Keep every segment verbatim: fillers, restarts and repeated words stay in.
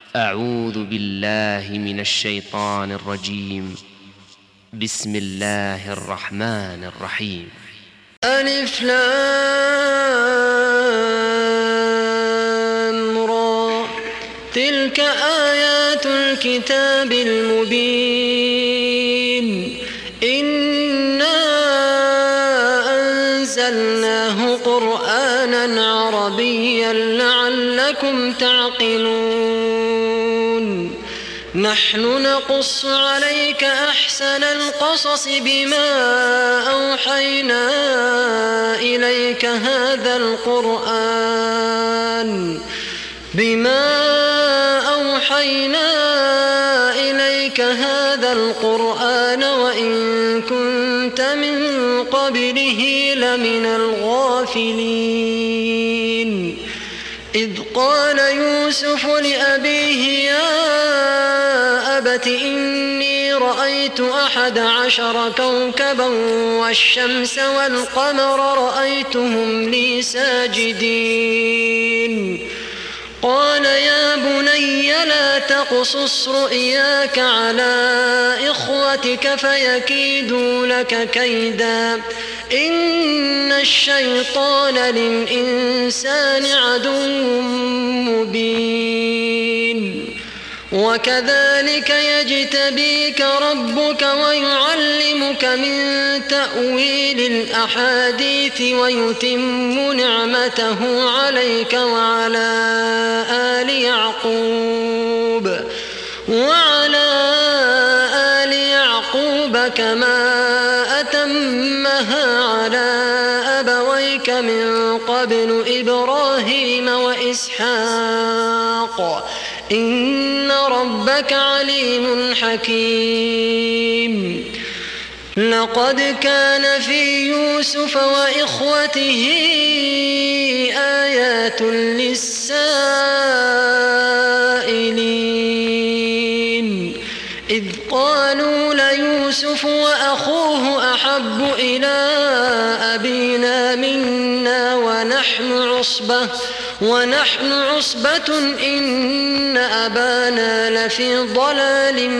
أعوذ بالله من الشيطان الرجيم. بسم الله الرحمن الرحيم. ألف لام را، تلك آيات الكتاب المبين. إنا أنزلناه قرآنا عربيا لعلكم تعقلون. نحن نقص عليك أحسن القصص بما أوحينا إليك هذا القرآن بما أوحينا إليك هذا القرآن وإن كنت من قبله لمن الغافلين. إذ قال يوسف لأبيه يا أبت إني رأيت أحد عشر كوكبا والشمس والقمر رأيتهم لي ساجدين. قال يا بني لا تقصص رؤياك على إخوتك فيكيدوا لك كيدا إن الشيطان للإنسان عدو مبين. وكذلك يجتبيك ربك ويعلمك من تأويل الأحاديث ويتم نعمته عليك وعلى آل يعقوب وعلى آل يعقوب كما أتمها على أبويك من قبل إبراهيم وإسحاق إن ربك عليم حكيم. لقد كان في يوسف وإخوته آيات للسائلين إذ قالوا ليوسف وأخوه أحب إلى أبينا منا ونحن عصبة ونحن عصبة إن أبانا لفي ضلال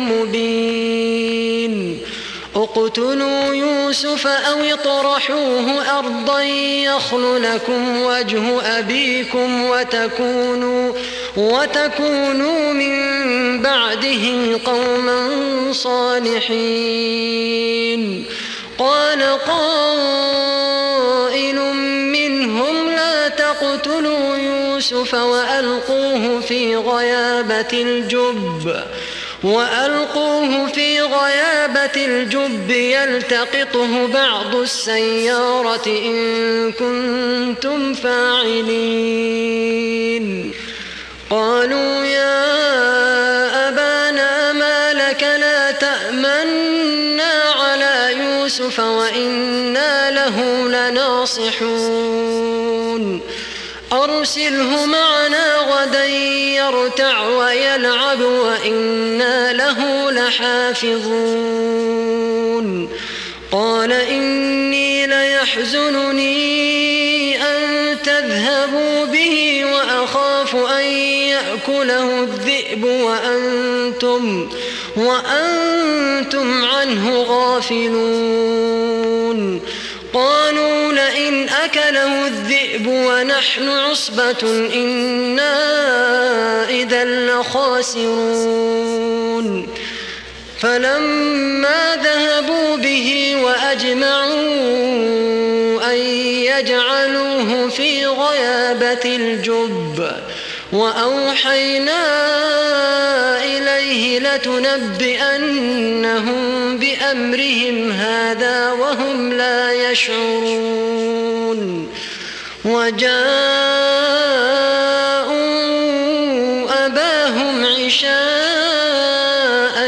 مبين. اقتلوا يوسف أو اطرحوه أرضا يخل لكم وجه أبيكم وتكونوا, وتكونوا من بعده قوما صالحين. قال قائل منهم لا تقتلوا يوسف وألقوه في غيابة الجب وألقوه في غيابة الجب يلتقطه بعض السيارة إن كنتم فاعلين. قالوا يا أبانا ما لك لا تأمنا على يوسف وإنا له لناصحون. أرسله معنا غدا يرتع ويلعب وإنا له لحافظون. قال إني ليحزنني أن تذهبوا به وأخاف أن يأكله الذئب وأنتم, وأنتم عنه غافلون. قالوا لئن أكله الذئب ونحن عصبة إنا إذا لخاسرون. فلما ذهبوا به وأجمعوا أن يجعلوه في غيابة الجب وأوحينا إليه لتنبئنهم بأمرهم هذا وهم لا يشعرون. وجاءوا أباهم عشاء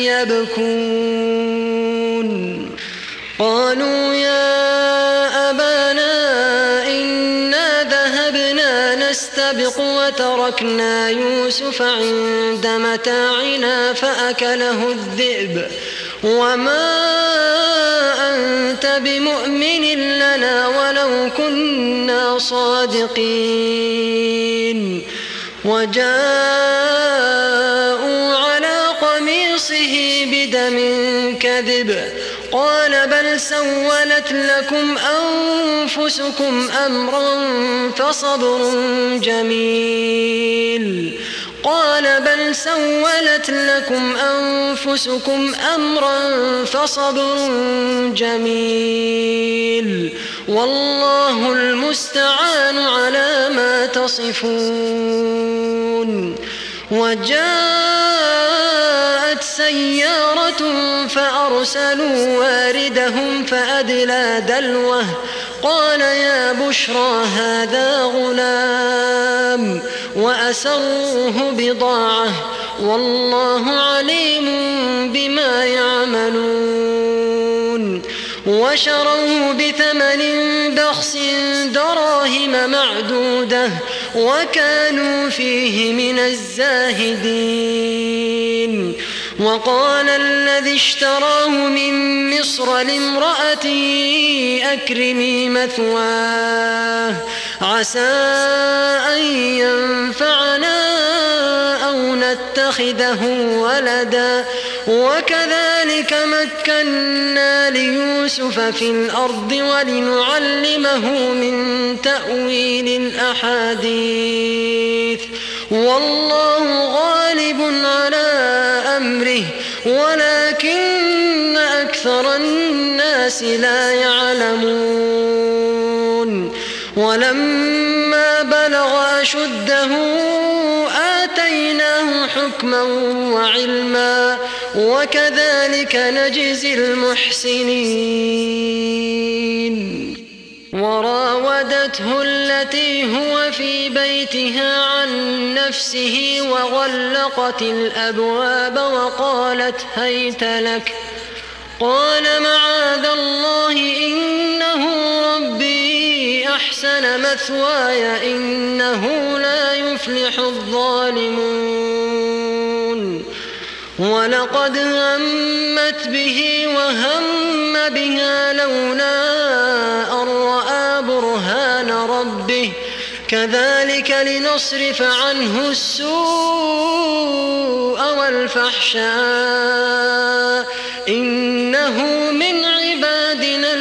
يبكون. قالوا يا أبانا إنا ذهبنا نستبق وتركنا يوسف عند متاعنا فأكله الذئب وما أنت بمؤمن لنا ولو كنا صادقين. وجاء الكذب قال بل سولت لكم أنفسكم أمرا فصبر جميل قال بل سولت لكم أنفسكم أمرا فصبر جميل والله المستعان على ما تصفون. وجاءت سيارة فأرسلوا واردهم فأدلى دلوه قال يا بشرى هذا غلام وأسروه بضاعة والله عليم بما يعملون. وشروه بثمن بخس دراهم معدودة وكانوا فيه من الزاهدين. وقال الذي اشتراه من مصر لامرأته أكرمي مثواه عسى أن ينفعنا أو نتخذه ولدا وكذلك مكنا ليوسف في الأرض ولنعلمه من تأويل الأحاديث والله غالب على أمره ولكن أكثر الناس لا يعلمون. ولما بلغ أشده آتيناه حكما وعلما وكذلك نجزي المحسنين. وراودته التي هو في بيتها عن نفسه وغلقت الأبواب وقالت هيت لك قال معاذ الله إنه ربي أحسن مثواي إنه لا يفلح الظالمون. ولقد همت به وهم بها لولا أن رأى برهان ربه كذلك لنصرف عنه السوء والفحشاء إنه من عبادنا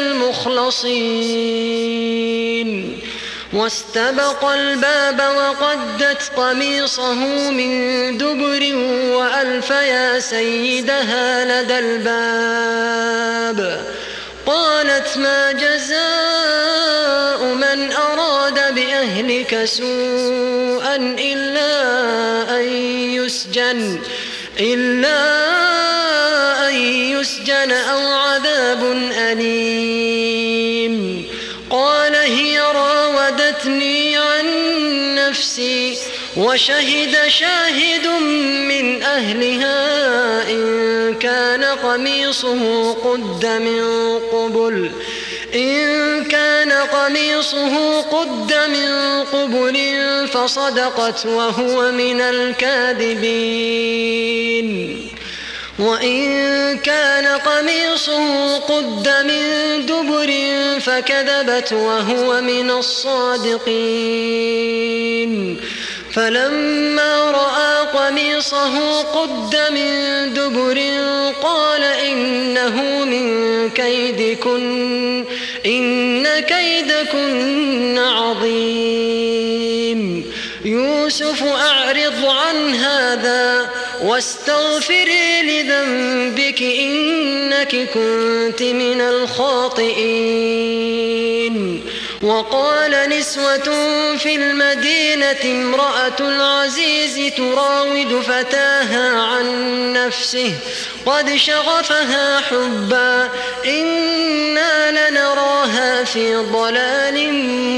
المخلصين. واستبق الباب وقدت قميصه من دبر وألف يا سيدها لدى الباب قالت ما جزاء من أراد بأهلك سوءا إلا أن يسجن إلا أن يسجن أو عذاب أليم. قال هي راودتني عن نفسي وشهد شاهد من أهلها إن كان قميصه قد من قبل إن كان قميصه قد من قبل فصدقت وهو من الكاذبين. وإن كان قميصه قد من دبر فكذبت وهو من الصادقين. فلما رأى قميصه قد من دبر قال إنه من كيدكن إن كيدكن عظيم. يوسف أعرض عن هذا واستغفري لذنبك إنك كنت من الخاطئين. وقال نسوة في المدينة امرأة العزيز تراود فتاها عن نفسه قد شغفها حبا إنا لنراها في ضلال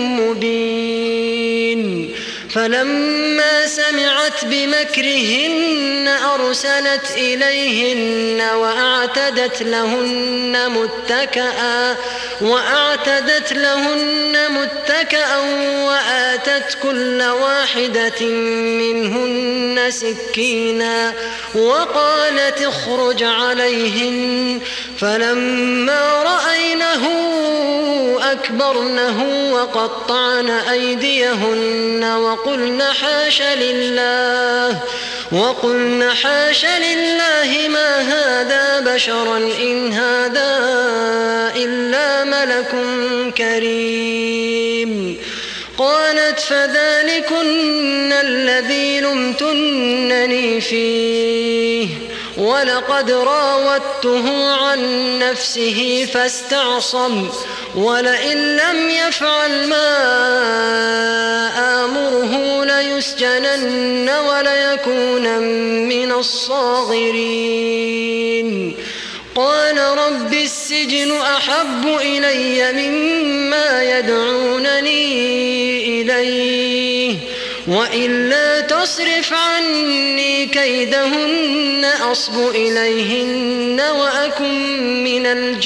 مبين. فلما سمعت بمكرهن أرسلت إليهن وأعتدت لهن متكئا وأعتدت لهن متكئا وآتت كل واحدة منهن سكينا وقالت اخرج عليهن. فلما رأينه فأكبرنه وقطعن أيديهن وقلن حاش لله وقلن حاش لله ما هذا بشرا إن هذا إلا ملك كريم. قالت فذلكن الذي لمتنني فيه ولقد راودته عن نفسه فاستعصم ولئن لم يفعل ما آمره ليسجنن وليكون من الصاغرين. قال رب السجن أحب إلي مما يدعونني إليه وإلا تصرف عني كيدهن أصب إليهن وأكن من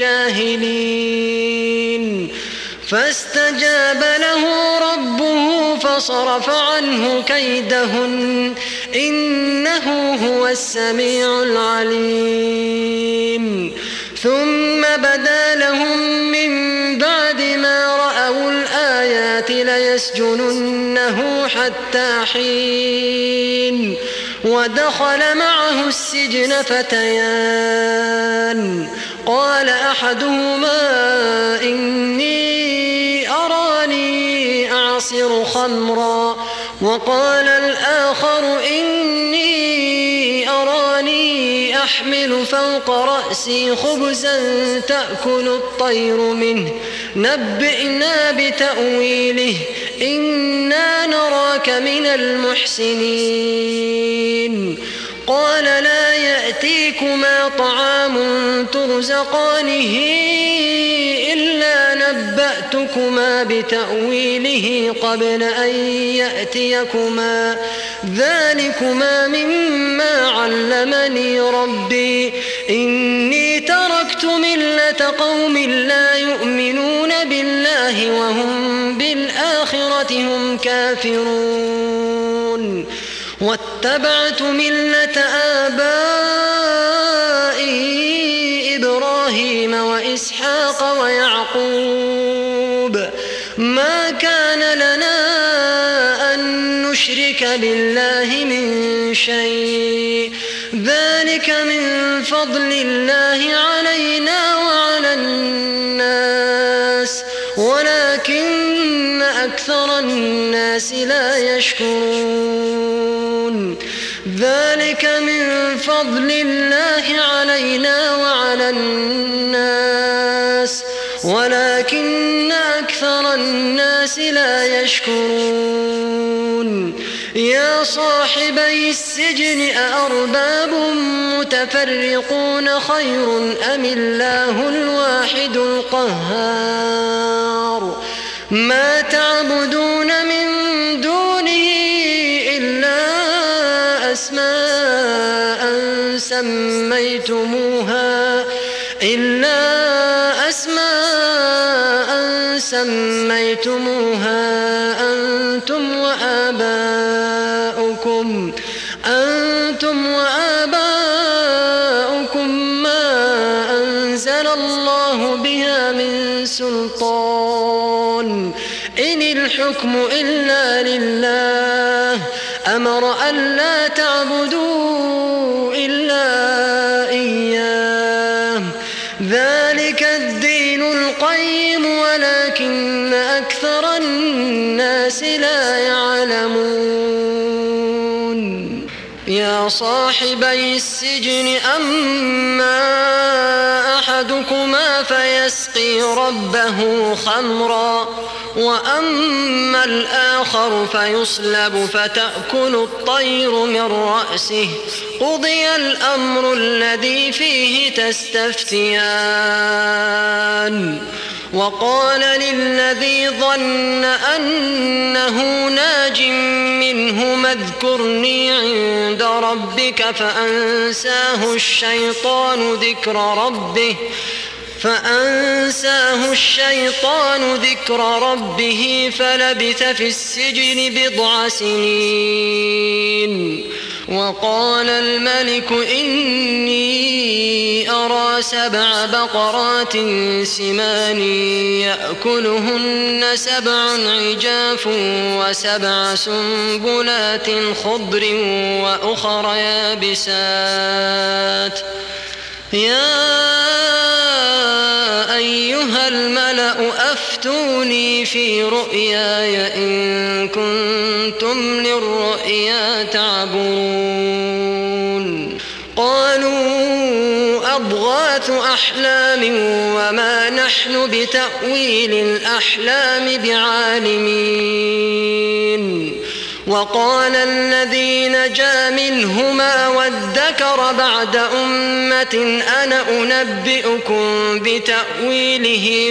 الجاهلين. فاستجاب له ربه فصرف عنه كيدهن إنه هو السميع العليم. ثم بدا لهم من بعد ما رأوا الآيات ليسجننه حتى حين. ودخل معه السجن فتيان قال أحدهما إني أراني أعصر خمرا وقال الآخر إني أراني أحمل فوق رأسي خبزا تأكل الطير منه نبئنا بتأويله إنا نراك من المحسنين. قال لا يأتيكما طعام ترزقانه إلا نبأتكما بتأويله قبل أن يأتيكما ذلكما مما علمني ربي إني تركت ملة قوم لا يؤمنون بالله وهم بالآخرة هم كافرون واتبعت ملة آبائي إبراهيم وإسحاق ويعقوب ما كان لنا أن نشرك بالله من شيء ذلك من فضل الله علينا وعلى الناس ولكن أكثر الناس لا يشكرون. ذلك من فضل الله علينا وعلى الناس ولكن أكثر الناس لا يشكرون. يا صاحبي السجن أأرباب متفرقون خير أم الله الواحد القهار. ما تعبدون من دونه إلا أسماء سميتموها إلا أسماء سميتموها أنتم وآباؤكم أنتم وآباؤكم ما أنزل الله بها من سلطان إن الحكم إلا لله أمر ألا تعبدوا إلا إياه ذلك الدين القيم ولكن أكثر الناس لا يعلمون. يا صاحبي السجن أما أحدكما فيسقي ربه خمرا وأما الآخر فيصلب فتأكل الطير من رأسه قضي الأمر الذي فيه تستفتيان. وقال للذي ظن أنه ناج منهما اذكرني عند ربك فأنساه الشيطان ذكر ربه فأنساه الشيطان ذكر ربه فلبث في السجن بضع سنين. وقال الملك إني أرى سبع بقرات سمان يأكلهن سبع عجاف وسبع سنبلات خضر وأخر يابسات يا أيها الملأ أفتوني في رؤياي إن كنتم للرؤيا تعبرون قالوا أضغاث أحلام وما نحن بتأويل الأحلام بعالمين وقال الذي نجا منهما وادكر بعد أمة أنا أنبئكم بتأويله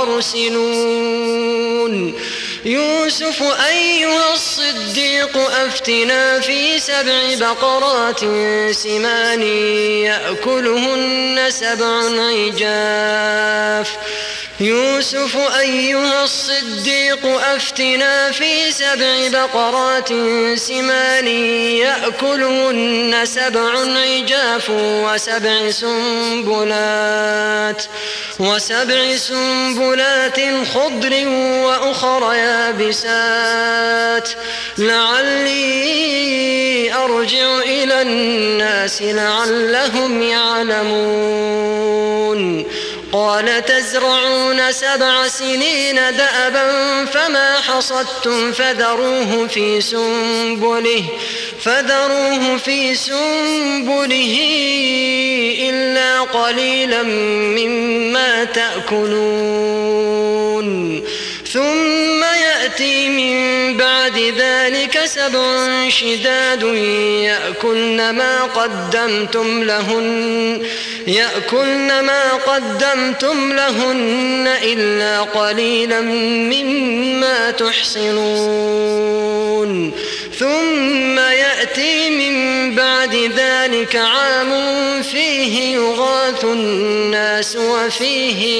فأرسلون يوسف أيها الصديق أفتنا في سبع بقرات سمان يأكلهن سبع عجاف يوسف أيها الصديق أفتنا في سبع بقرات سمان يأكلهن سبع عجاف وسبع سنبلات وسبع سنبلات خضر وأخر يابسات لعلي أرجع إلى الناس لعلهم يعلمون قال تزرعون سبع سنين دأبا فما حصدتم فذروه في سنبله فذروه في سنبله إلا قليلا مما تأكلون ثم يأتي من بعد ذلك سبع شداد يأكلن ما قدمتم لهن يأكلن ما قدمتم لهن إلا قليلا مما تحصنون ثم يأتي من بعد ذلك عام فيه يغاث الناس وفيه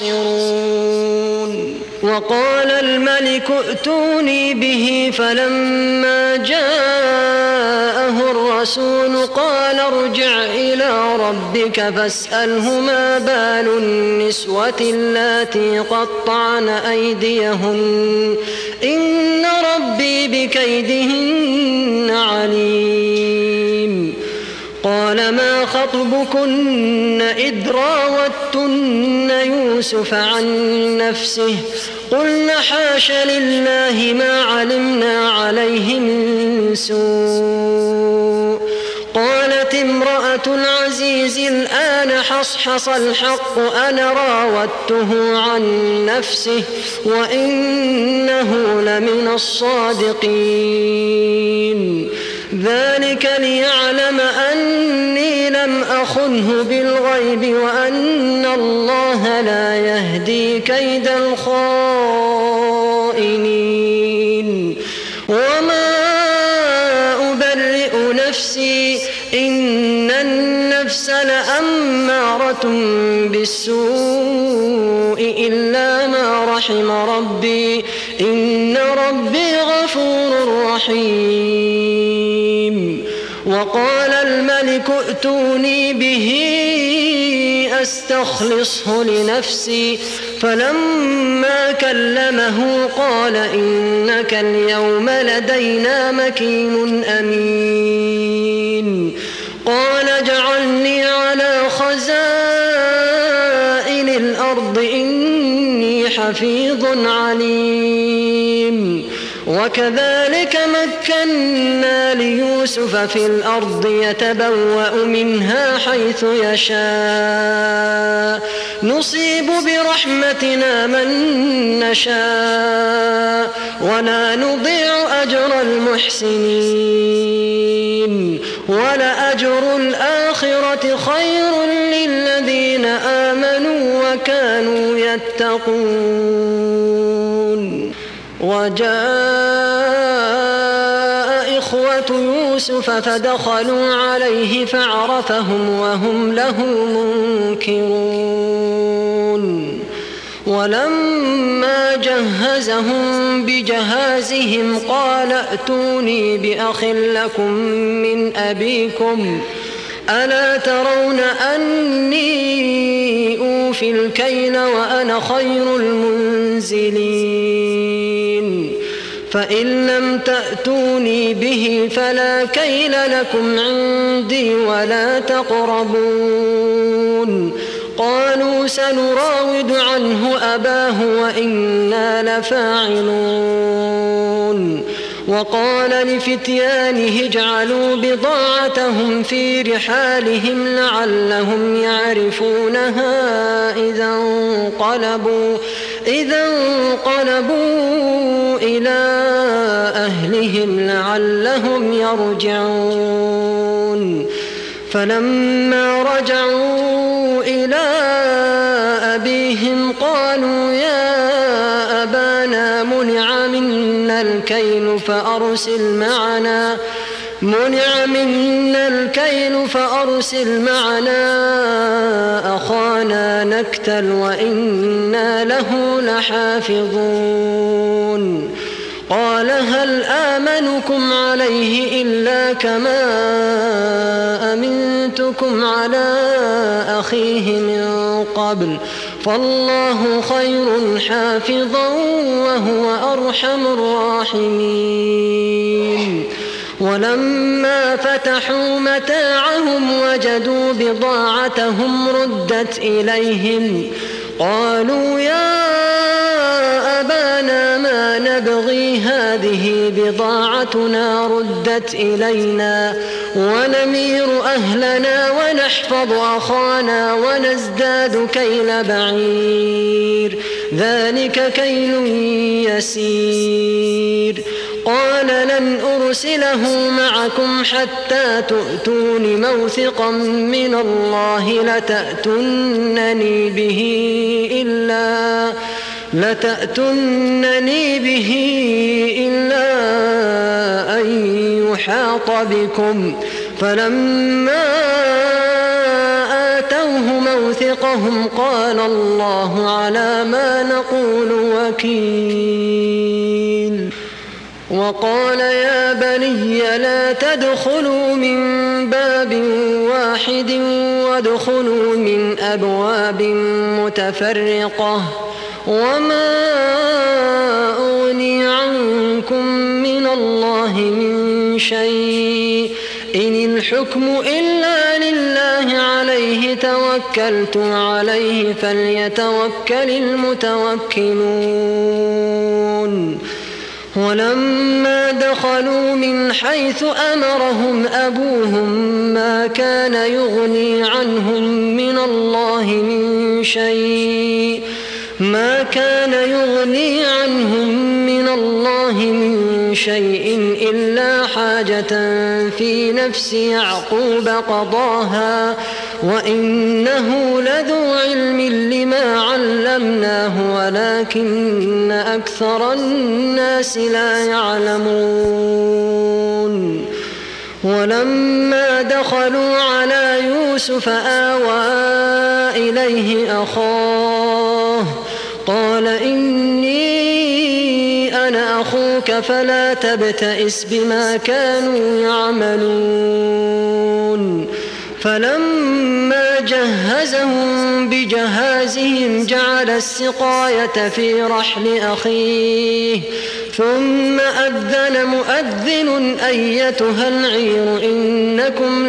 يعصرون وقال الملك ائتوني به فلما جاءه الرسول قال ارجع إلى ربك فاسأله ما بال النسوة اللاتي قطعن أيديهن إن ربي بكيدهن عليم قال ما خطبكن إذ راوتن يوسف عن نفسه قلنا حاش لله ما علمنا عليه من سوء قالت امرأة العزيز الآن حصحص الحق أنا راودته عن نفسه وإنه لمن الصادقين ذلك ليعلم أني لم أخنه بالغيب وأن الله لا يهدي كيد الخائنين وما أبرئ نفسي إن النفس لأمارة بالسوء إلا ما رحم ربي إن ربي غفور رحيم وقال الملك ائتوني به أستخلصه لنفسي فلما كلمه قال إنك اليوم لدينا مكين أمين قال اجعلني على خزائن الأرض إني حفيظ عليم وكذلك مكنا ليوسف في الأرض يتبوأ منها حيث يشاء نصيب برحمتنا من نشاء ولا نضيع أجر المحسنين ولأجر الآخرة خير للذين آمنوا وكانوا يتقون وجاء إخوة يوسف فدخلوا عليه فعرفهم وهم له منكرون ولما جهزهم بجهازهم قال ائتوني بأخ لكم من أبيكم ألا ترون أني أوفي الكيل وأنا خير المنزلين فإن لم تأتوني به فلا كيل لكم عندي ولا تقربون قالوا سنراود عنه أباه وإنا لفاعلون وقال لفتيانه اجعلوا بضاعتهم في رحالهم لعلهم يعرفونها إذا انقلبوا, إذا انقلبوا إلى أهلهم لعلهم يرجعون فلما رجعوا إلى أبيهم قالوا يا أبانا منع منا الكيل فأرسل معنا منع منا الكيل فأرسل معنا أخانا نكتل وإنا له لحافظون قال هل آمنكم عليه إلا كما أمنتكم على أخيه من قبل فالله خير حافظا وهو أرحم الراحمين ولما فتحوا متاعهم وجدوا بضاعتهم ردت إليهم قالوا يا أبانا ما نبغي هذه بضاعتنا ردت إلينا ونمير أهلنا ونحفظ أخانا ونزداد كيل بعير ذلك كيل يسير قال لن أرسله معكم حتى تؤتون موثقا من الله لتأتونني به إلا لتأتونني به إلا أن يحاط بكم فلما آتوه موثقهم قال الله على ما نقول وكيل وقال يا بني لا تدخلوا من باب واحد وادخلوا من أبواب متفرقة وما أغني عنكم من الله من شيء إن الحكم إلا لله عليه توكلت عليه فليتوكل المتوكلون ولما دخلوا من حيث أمرهم أبوهم ما كان يغني عنهم من الله من شيء ما كان يغني عنهم من الله من شيء إلا حاجة في نفس يعقوب قضاها وإنه لذو علم لما علمناه ولكن أكثر الناس لا يعلمون ولما دخلوا على يوسف آوى إليه أخاه قال إني أنا أخوك فلا تبتئس بما كانوا يعملون فلما جهزهم بجهازهم جعل السقاية في رحل أخيه ثم أذن مؤذن أيتها العير إنكم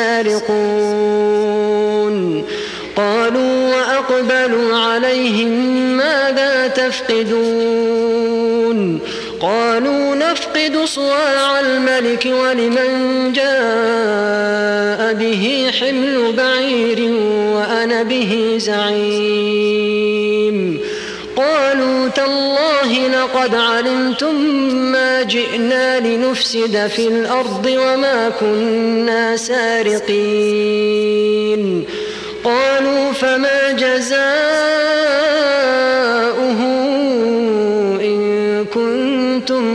لسارقون قالوا وأقبلوا عليهم ماذا تفقدون قالوا نفقد صواع الملك ولمن جاء به حمل بعير وأنا به زعيم قالوا تالله لقد علمتم ما جئنا لنفسد في الأرض وما كنا سارقين قالوا فما جزاؤه إن كنتم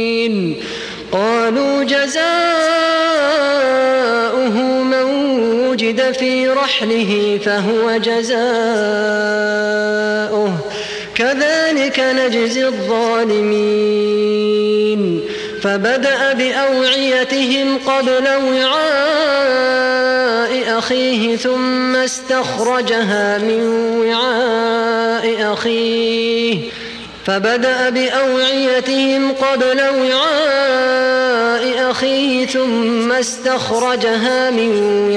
كاذبين قالوا جزاؤه من وجد في رحله فهو جزاؤه كذلك نجزي الظالمين فبدأ بأوعيتهم قبل وعاء أخيه ثم استخرجها من وعاء أخيه فبدأ بأوعيتهم قبل وعاء أخيه ثم استخرجها من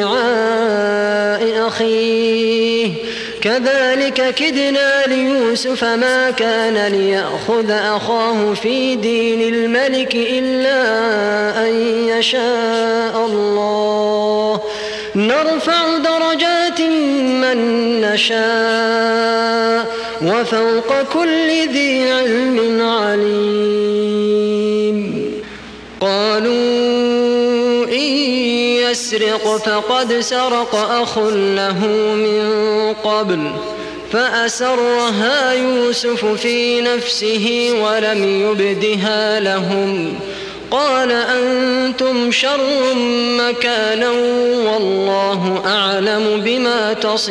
وعاء أخيه كذلك كدنا ليوسف ما كان ليأخذ أخاه في دين الملك إلا أن يشاء الله نرفع درجات من نشاء وفوق كل ذي علم عليم قالوا إن يسرق فقد سرق أخ له من قبل فأسرها يوسف في نفسه ولم يبدها لهم قال أنتم شر مكانا والله أعلم بما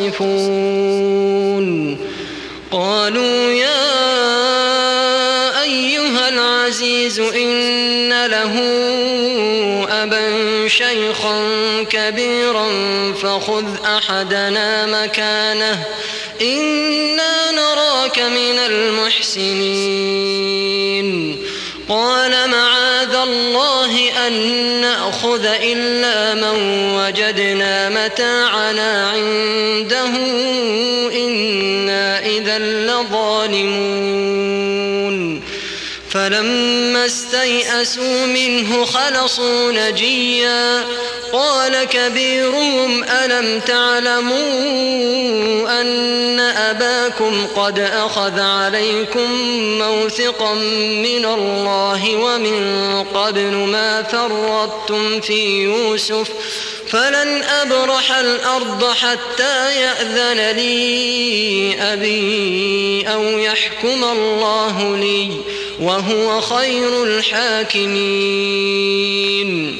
تصفون قالوا يا أيها العزيز إن له أبا شيخا كبيرا فخذ أحدنا مكانه إنا نراك من المحسنين قال معاذ الله أن نأخذ إلا من وجدنا متاعنا عنده إنا إذا لظالمون فلما استيئسوا منه خلصوا نجيا قال كبيرهم ألم تعلموا أن أباكم قد أخذ عليكم موثقا من الله ومن قبل ما فرطتم في يوسف فلن أبرح الأرض حتى يأذن لي أبي أو يحكم الله لي وهو خير الحاكمين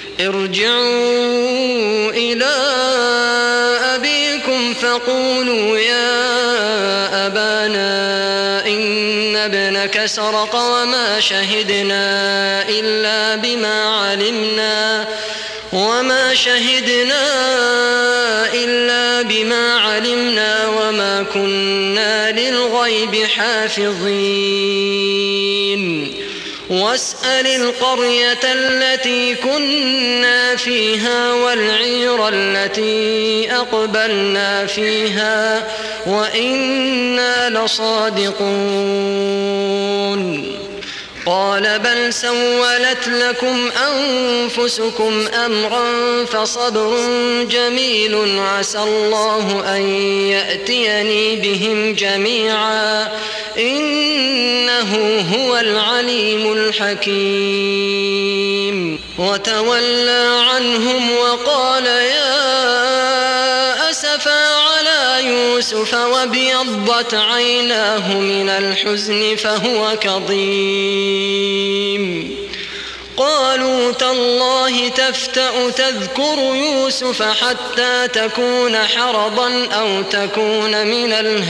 ارجعوا إلى أبيكم فقولوا يا أبانا إن ابنك سرق وما شهدنا إلا بما علمنا وما شهدنا إلا بما علمنا وما كنا للغيب حافظين واسأل القرية التي كنا فيها والعير التي أقبلنا فيها وإنا لصادقون قال بل سولت لكم أنفسكم أمرا فصبر جميل عسى الله أن يأتيني بهم جميعا إنه هو العليم الحكيم وتولى عنهم وقال يا أسفا على يوسف وابيضت عيناه من الحزن فهو كظيم قالوا تالله تفتأ تذكر يوسف حتى تكون حرضا أو تكون من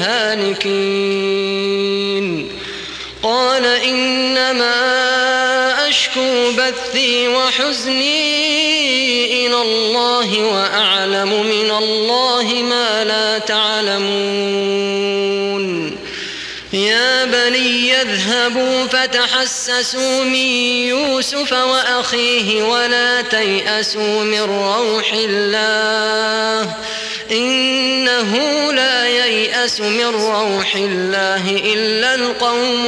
الهالكين قال إنما أشكو بثي وحزني إلى الله وأعلم من الله ما لا تعلمون يا بني اذهبوا فتحسسوا من يوسف وأخيه ولا تيأسوا من روح الله إنه لا ييأس من روح الله إلا القوم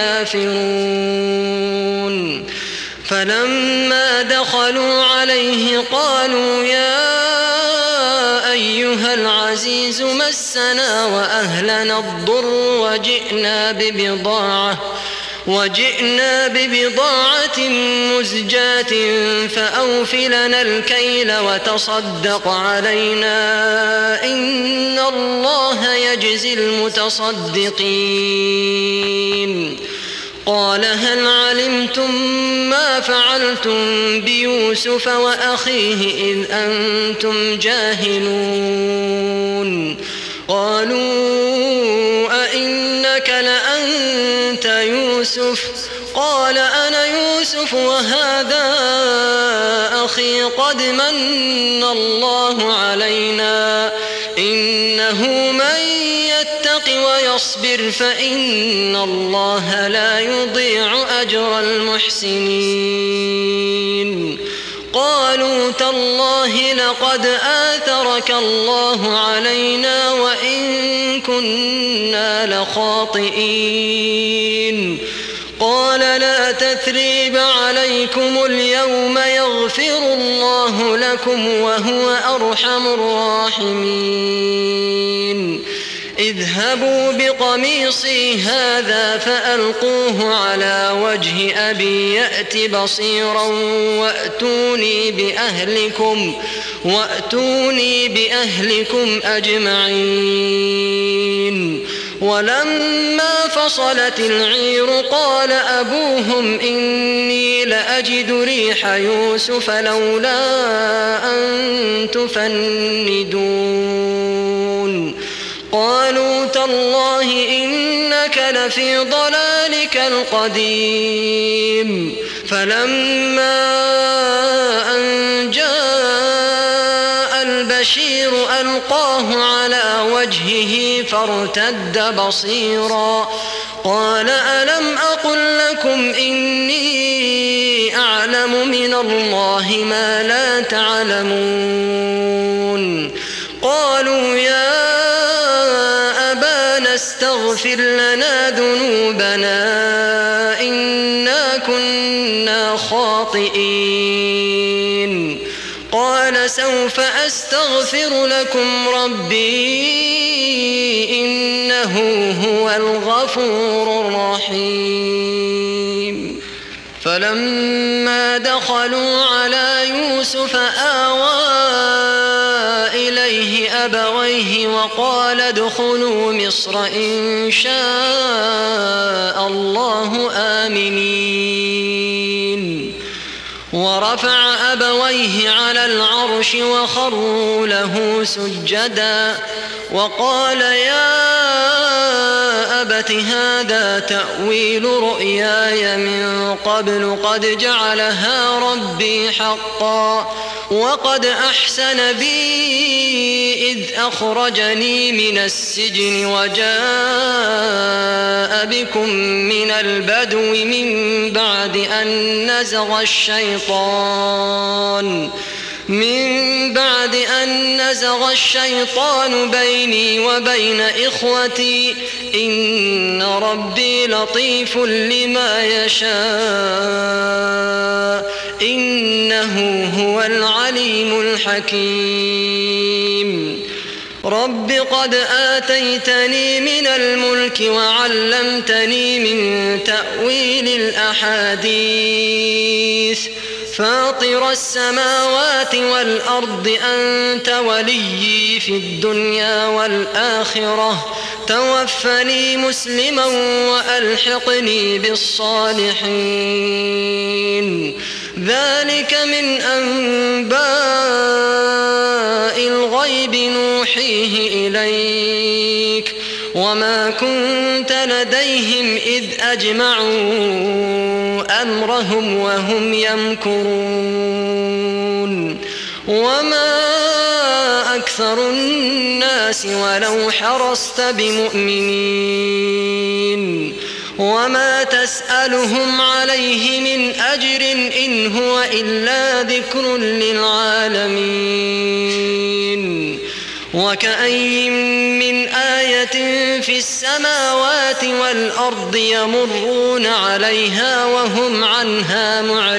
الكافرون فلما دخلوا عليه قالوا يا أيها العزيز مسنا وأهلنا الضر وجئنا ببضاعة وجئنا ببضاعة مزجاة فأوف لنا الكيل وتصدق علينا إن الله يجزي المتصدقين قال هل علمتم ما فعلتم بيوسف وأخيه إذ أنتم جاهلون قالوا أئنك لأنت يوسف قال أنا يوسف وهذا أخي قد من الله علينا إنه من يتق ويصبر فإن الله لا يضيع أجر المحسنين قالوا تالله لقد آثرك الله علينا وإن كنا لخاطئين قال لا تثريب عليكم اليوم يغفر الله لكم وهو أرحم الراحمين اذهبوا بقميصي هذا فألقوه على وجه أبي يأت بصيرا وأتوني بأهلكم وأتوني بأهلكم أجمعين ولما فصلت العير قال أبوهم إني لأجد ريح يوسف لولا أن تفندون قالوا تالله إنك لفي ضلالك القديم فلما أن جاء البشير ألقاه على وجهه فارتد بصيرا قال ألم أقل لكم إني أعلم من الله ما لا تعلمون قالوا يا أبانا استغفر لنا ذنوبنا إنا كنا خاطئين قال سوف أستغفر لكم ربي إنه هو الغفور الرحيم فلما دخلوا على يوسف آوى إليه أبويه وقال ادخلوا مصر إن شاء الله آمنين ورفع أبويه على العرش وخروا له سجدا وقال يا أبت هذا تأويل رؤياي من قبل قد جعلها ربي حقا وقد أحسن بي إذ أخرجني من السجن وجاء بكم من البدو من بعد أن نزغ الشيطان من بعد أن نزغ الشيطان بيني وبين إخوتي إن ربي لطيف لما يشاء إنه هو العليم الحكيم رب قد آتيتني من الملك وعلمتني من تأويل الأحاديث فاطر السماوات والأرض أنت وليي في الدنيا والآخرة توفني مسلما وألحقني بالصالحين ذلك من أنباء الغيب نوحيه إليك وما كنت لديهم إذ أجمعوا أمرهم وهم يمكرون وما أكثر الناس ولو حرصت بمؤمنين وما تسألهم عليه من أجر إن هو إلا ذكر للعالمين وكأين من آية في السماوات والأرض يمرون عليها وهم عنها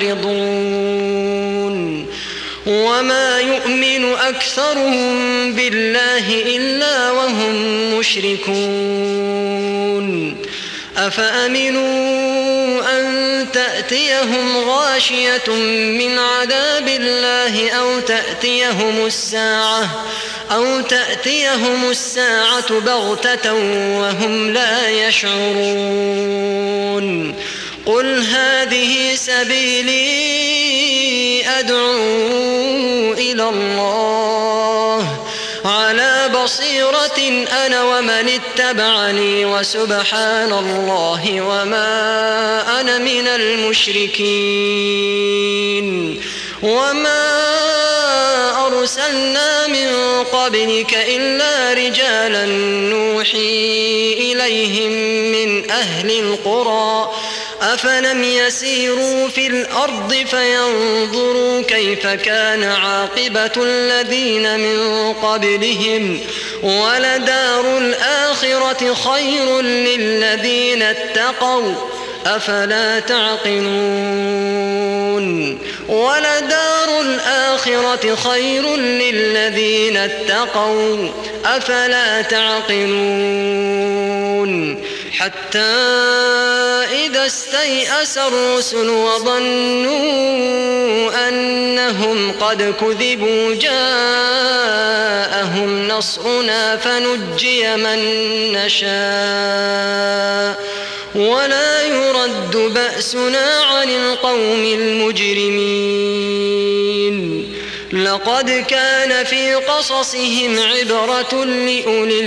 معرضون وما يؤمن أكثرهم بالله إلا وهم مشركون أفأمنوا أن تأتيهم غاشية من عذاب الله أو تأتيهم الساعة أو تأتيهم الساعة بغتة وهم لا يشعرون قل هذه سبيلي أدعو إلى الله على بصيرة أنا ومن اتبعني وسبحان الله وما أنا من المشركين. وما أرسلنا من قبلك إلا رجالا نوحي إليهم من أهل القرى أفلم يسيروا في الأرض فينظروا كيف كان عاقبة الذين من قبلهم ولدار الآخرة خير للذين اتقوا أفلا تعقلون. ولدار الآخرة خير للذين اتقوا أفلا تعقلون. حتى إذا استيأس الرسل وظنوا أنهم قد كذبوا جاءهم نصرنا فنجي من نشاء ولا يرد بأسنا عن القوم المجرمين. لقد كان في قصصهم عبرة لأولي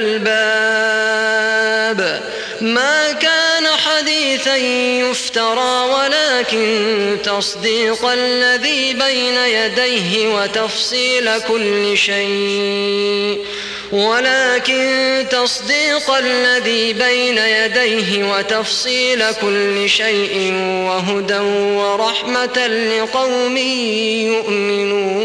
الألباب ما كان حديثا يفترى ولكن تصديق الذي بين يديه وتفصيل كل شيء ولكن تصديق الذي بين يديه وتفصيل كل شيء وهدى ورحمة لقوم يؤمنون.